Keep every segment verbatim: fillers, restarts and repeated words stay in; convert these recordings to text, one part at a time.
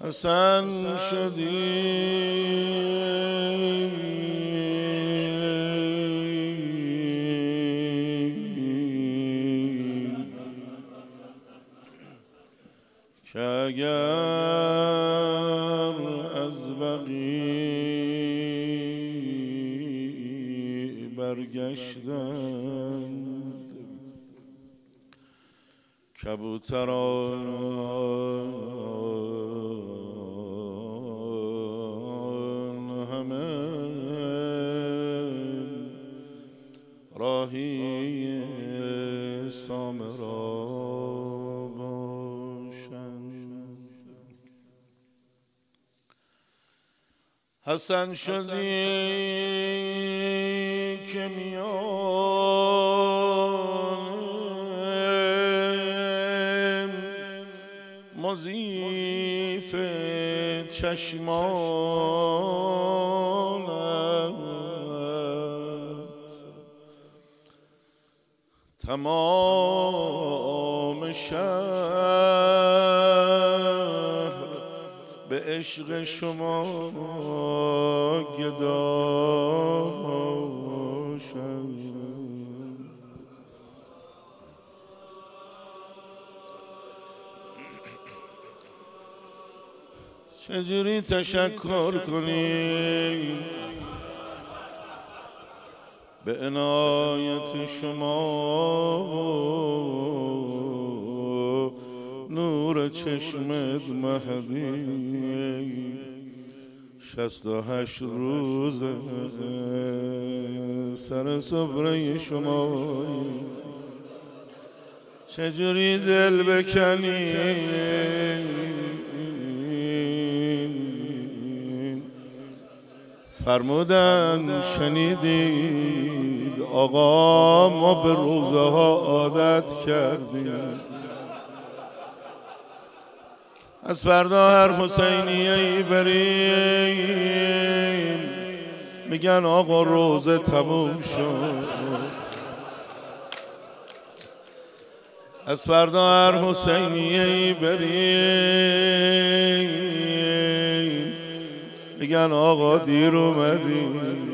حسن شدی که اگر از بقیع برگشتند کبوتران همه راهی سامرا باشند. حسن شدی که میان مضیف چشمانت تمام شهر به عشق شما گدا شد. چجوری تشکر کنیم به عنایت شما نور چشمت مهدی شصت و هشت روز سر سفره شما چجوری دل بکنی فرمودن شنیدید آقا ما به روزه ها عادت کردیم از فردا هر حسینیه‌ای بریم میگن آقا روزه تموم شد. از فردا هر حسینیه‌ای بریم میگن آقا دیر اومدی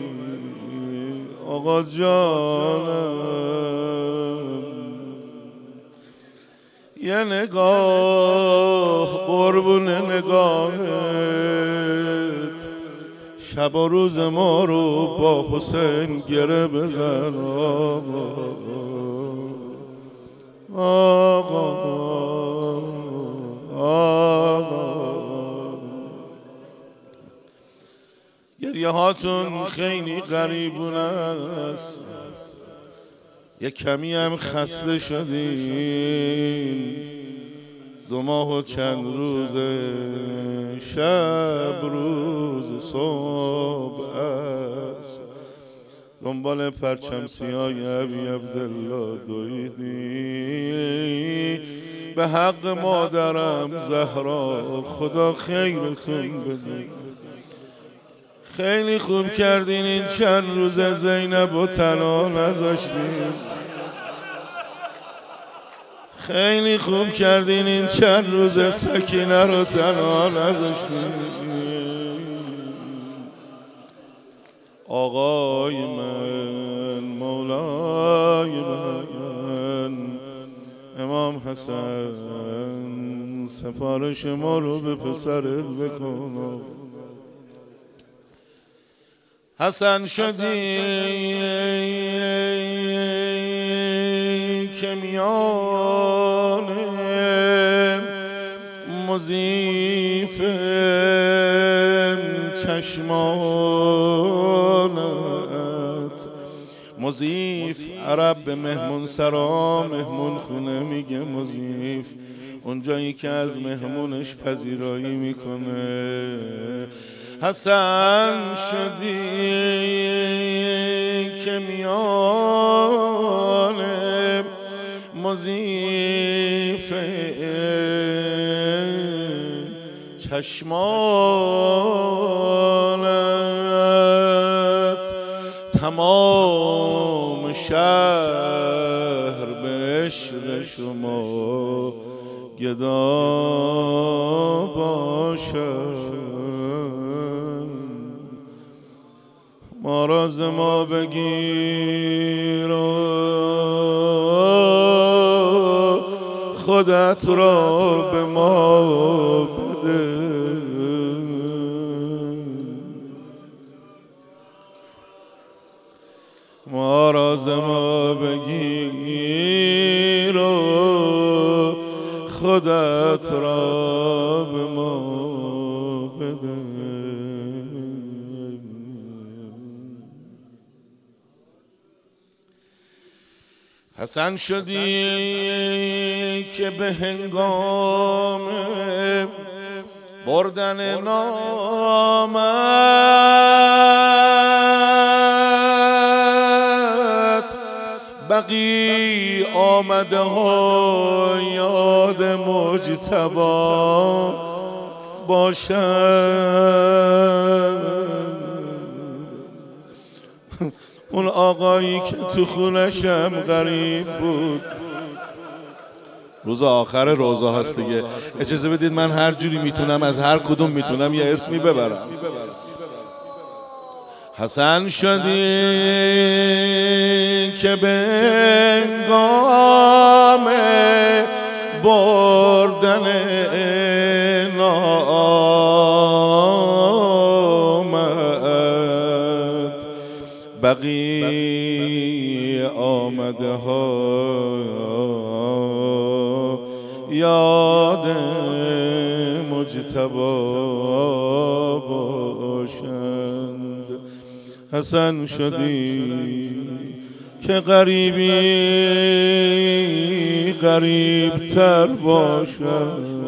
آقا جانم. یه نگاه قربون نگاهت شب و روز ما رو با حسین گره بزن آقا آقا آقا. گریه هاتون خیلی غریبون است یک کمی هم خسته شدیم دو ماه و چند روز شب روز صبح است دنبال پرچم سیاه ابی عبدالله دویدی به حق مادرم زهرا خدا خیرتون بده. خیلی خوب کردین این چند روز زینب و تنها نذاشتین خیلی خوب کردین این چند روز سکینه رو تنها نذاشتین. آقای من مولای من امام حسن سفارش ما رو به پسرت بکن. حسن شدی که میان مضیف چشمانت مضیف عرب به مهمون سرا مهمون خونه میگه مضیف اونجایی که از مهمونش پذیرایی میکنه. حسن شدی که میان مضیف چشمانت تمام شهر به عشق شما گدا باش. ما را ز ما بگیر و خودت را به ما بده. ما را ز ما بگیر و خودت را به ما بده. حسن شدی که به هنگام بردن نامت بقی آمده ها یاد مجتبی باشد. اون آقایی که تو خونشم غریب بود، روز آخر روزه هست دیگه، اجازه بدید من هر جوری میتونم از هر کدوم میتونم یه اسمی ببرم. حسن شدی که به هنگام بردن نامت بقی آمده ها یاد مجتبی باشند. حسن شدی که غریبی غریب تر باشد.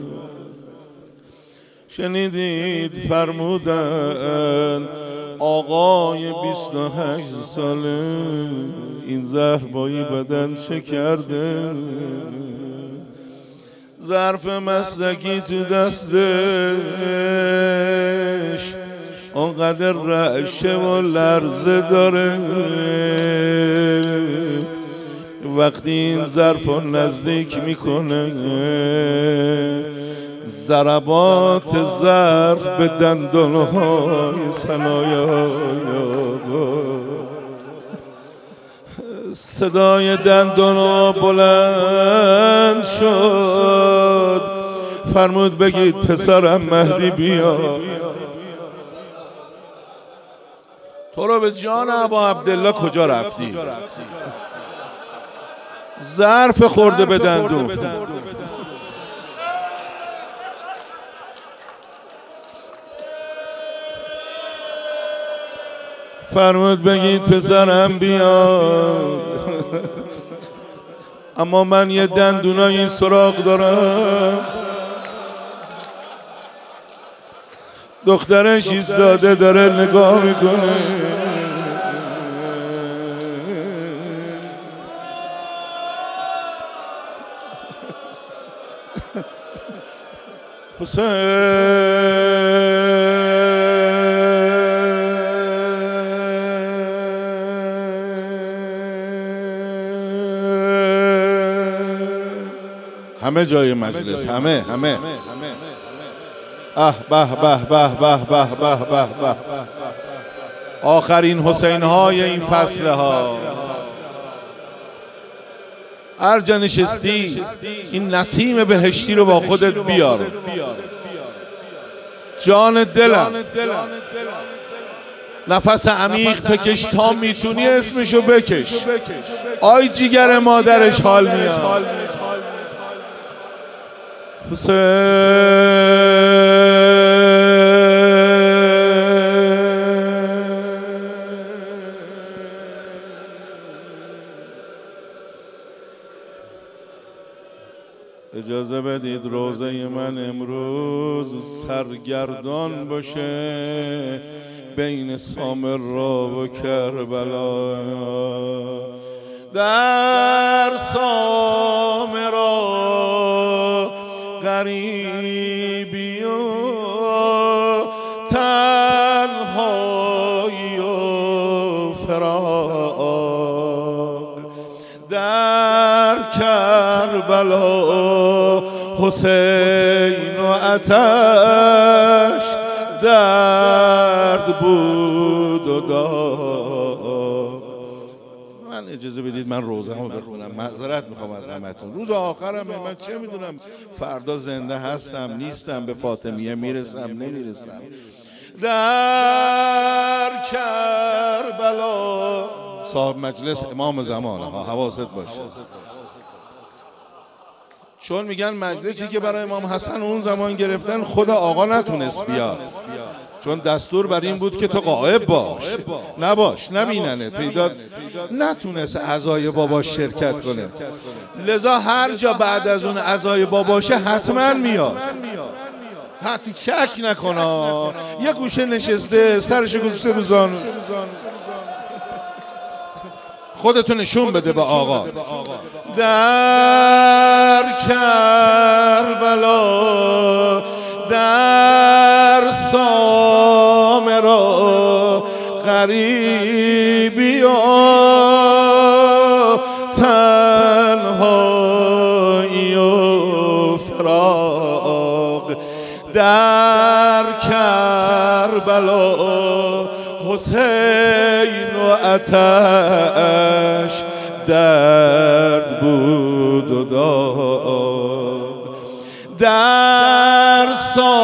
شنیدید فرمودن آقای بیست و هشت ساله این زهر با این بدن چه کرده؟ ظرف مسلکی تو دستش اونقدر رعشه و لرزه داره، وقتی این ظرف رو نزدیک میکنه ضربات ظرف به دندانهای ثنایا، صدای دندانا بلند شد. فرمود بگید پسرم مهدی بیا. تو رو به جان ابا عبدالله کجا رفتی؟ ظرف خورده به دندون. فرمود بگید پسرم بیاد. اما من یه دندونایی سراغ دارم. دخترش ایستاده داره نگاه میکنه. حسین همه جای مجلس، همه همه اه به به به به به به به به آخرین حسین های این فصل ها. هر جا نشستی این نسیم بهشتی رو با خودت بیار. جان دلم نفس عمیق بکش تا میتونی اسمشو بکش. آی جیگر مادرش حال میاد. حسین اجازه بدید روزه من امروز سرگردان باشه بین سامرا و کربلا. در سامرا غریبی و تنهایی و فراق، در کربلا حسین و آتش درد بود و داغ. من اجازه بدید من روزه‌مو بخونم، معذرت میخوام از همتون. روز آخرم من چه میدونم فردا زنده هستم نیستم، به فاطمیه میرسم نمیرسم. در کربلا صاحب مجلس امام زمانه ها، حواست باشه، چون میگن مجلسی که برای امام حسن اون زمان گرفتن خود آقا نتونست بیاد، چون دستور بر این بود که تو غائب باش، نباش، نبیننه، پیدا نتونست عزای بابا شرکت کنه. لذا هر جا بعد از اون عزای باباشه حتما میاد، حتی شک نکنه. یه گوشه نشسته سرش گذاشته رو زانو، خودتو نشون بده به آقا. در کربلا در سامرا غریبی و تنهایی و فراق. در کربلا حسین و آتش درد بود و داغ. در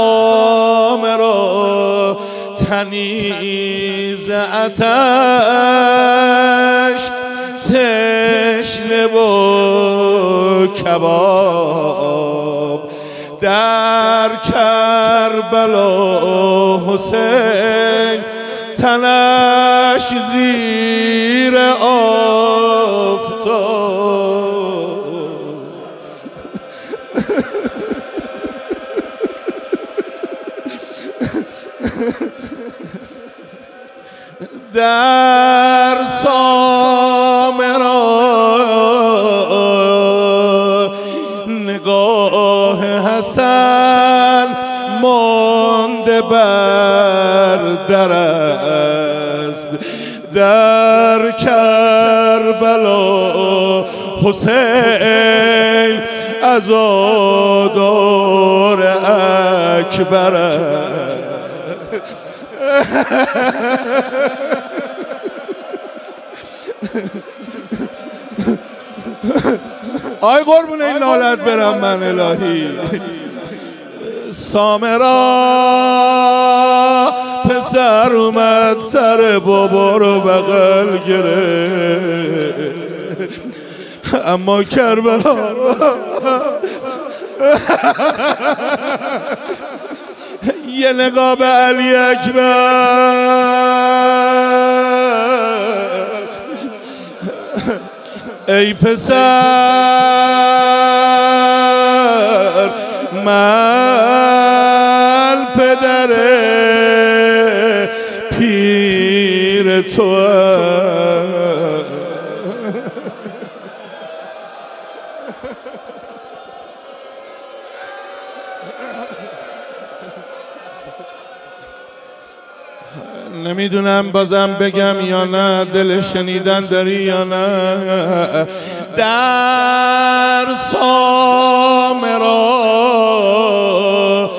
سامرا تنیز آتش تشنه و کباب. در کربلا حسین تنش زیر آفتاب. در سامرا نگاه حسن مانده بر در است. در کربلا حسین عزادار اکبر است. آی قربون این لالت برم من الهی. سامرا پسر اومد سر بابا رو بغل گرفت، اما کربلا یه نگاه به علی اکبر. ای پسر من پدر پیر توام. نمیدونم بازم بگم یا نه، دل شنیدن داری یا نه. در سامرا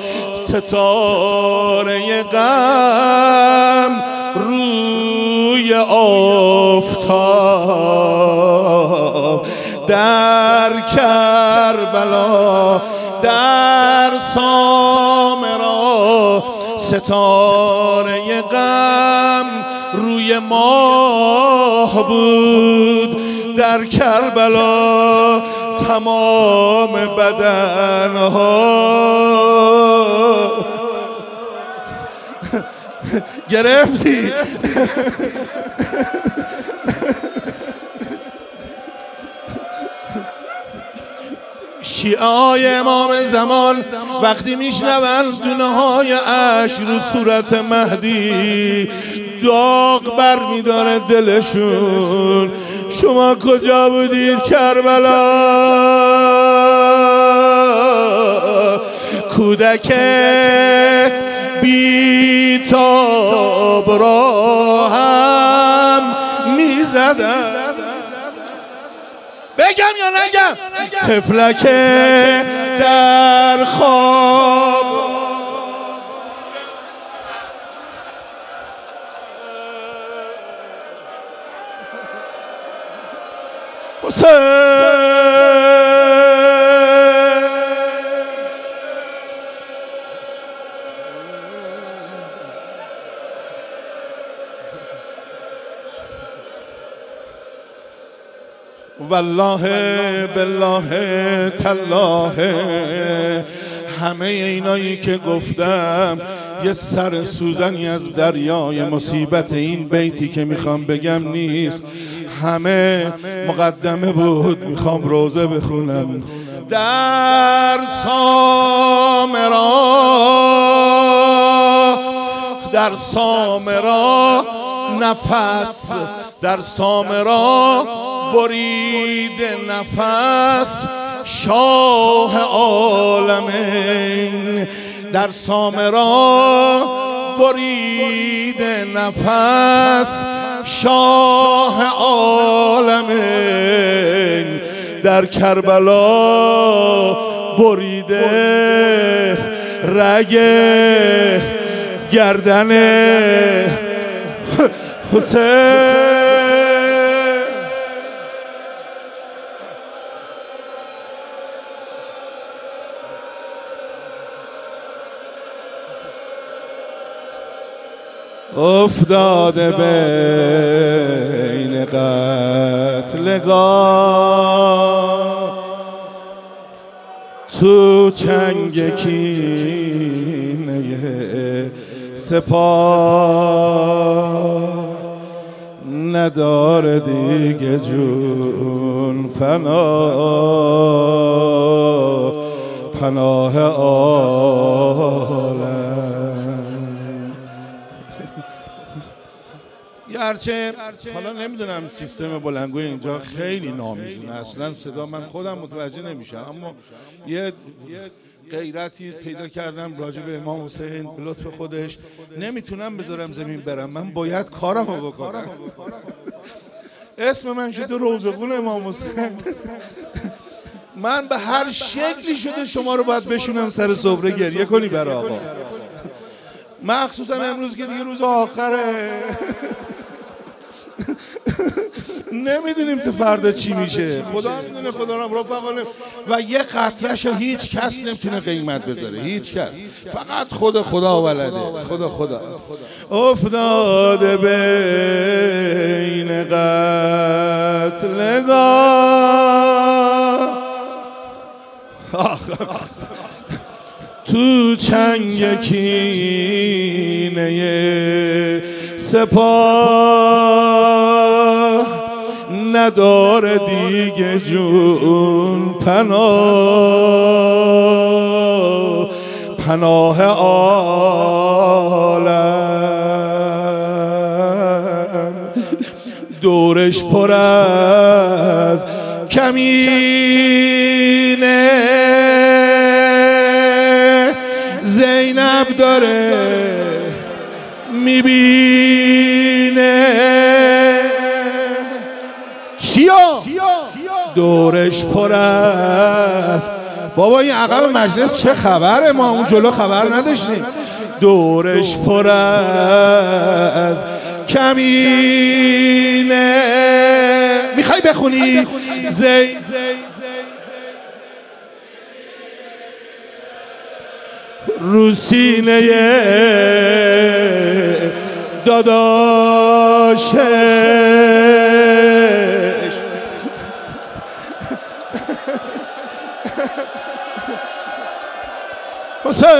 ستاره غم روی آفتاب. در کربلا در سامرا ستاره غم روی ماه بود. در کربلا تمام بدنها گرفتی. شیعای امام زمان وقتی میشنوند دونه های اش رو صورت مهدی داغ بر میداره دلشون. شما کجا بودید کربلا؟ کودک بیتاب را هم میزدن. بگید بگم یا نگم؟ طفلک در خواب حسین والله بالله تالله همه اینایی که گفتم یه سر سوزنی از دریای مصیبت این بیتی که میخوام بگم نیست، همه مقدمه بود. میخوام روزه بخونم. در سامرا در سامرا نفس در سامرا برید نفس شاه عالمین. در سامرا برید نفس شاه عالمین. در کربلا بریده رگ گردن حسین. افتاده بین قتلگاه تو چنگ کینه سپاه نداره دیگه جون پناه پناه عالم. گرچه حالا نمیدونم سیستم بلندگوی اینجا خیلی نامیزونه، اصلا صدا من خودم متوجه نمیشم، اما یه غیرتی پیدا کردم راجع به امام حسین به لطف خودش. نمیتونم بذارم زمین برم، من باید کارمو بکنم. اسم من شده روزخون امام حسین. من به هر شکلی شده شما رو باید بشونم سر سفره گریه کنی برای آقا، مخصوصا امروز که دیگه روز آخره. نمیدونیم تو فردا چی میشه، خدا میدونه، خدا را رفقانه. و یه قطره‌ش هیچ کس نمیتونه قیمت بذاره، هیچ کس، فقط خود خدا ولده. خدا خدا افتاده بین قتلگاه تو چنگ کینه سپاه نداره دیگه جون پناه پناه عالم. دورش پر از کمینه زینب داره میبینه چیا؟ دورش پر است. بابا این عقب مجلس چه خبره؟ ما اون جلو خبر نداشتیم. دورش پر است کمینه. میخوای بخونی؟ زی رو سینه داداشش حسین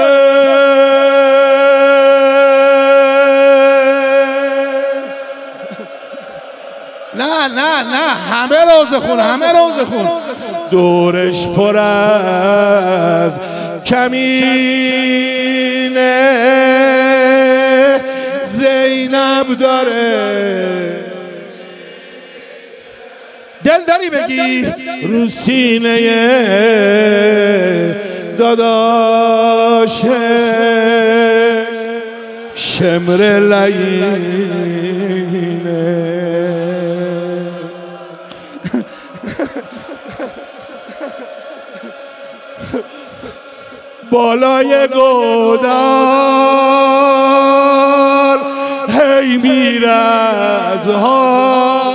نه نه نه همه روزه خون همه روزه خون. دورش پر از کمینه زینب داره. دل داری بگی؟ رو سینه داداشه شمر لعینه بالای گودال هی میره از ها.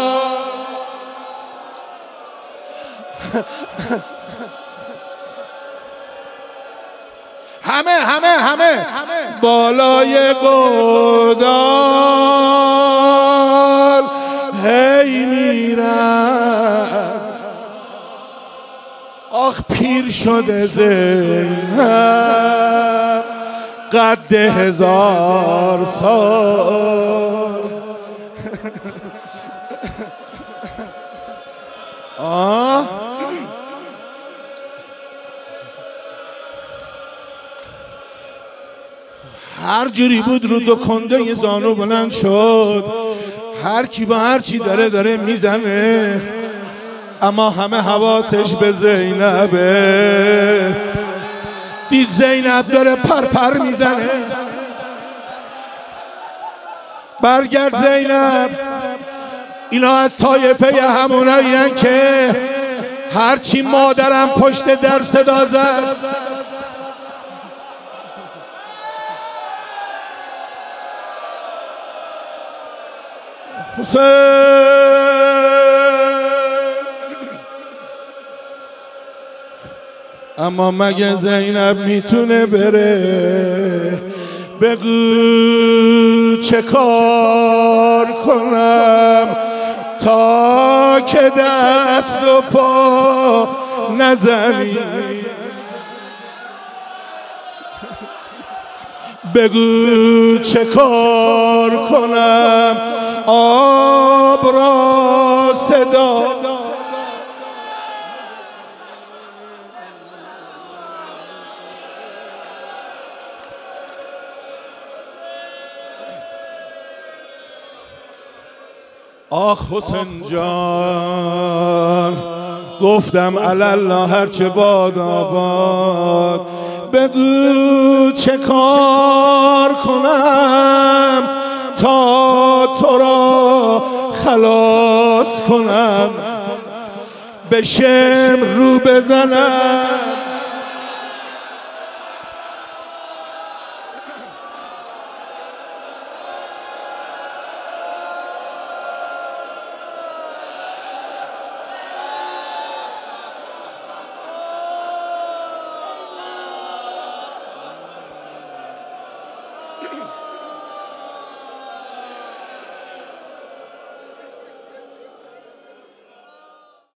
همه همه همه بالای گودال هی میرد. آخ پیر شده زینب قد هزار سال. آه هر جوری بود رو دو کنده یه زانو بلند شد. هر کی با هر چی داره داره میزنه، اما همه حواسش به زینبه. دید زینب داره پر پر میزنه. برگرد زینب، اینا از طایفه همونایین که هرچی مادرم پشت در صدا زد حسین. اما مگه زینب میتونه بره؟ بگو چه کار کنم تا که دست و پا نزنی؟ بگو چه کار کنم آب را صدا. آخ حسین جان، گفتم الله هرچه باد آباد. بگو چه کار کنم تا تو را خلاص کنم، به شمر رو بزنم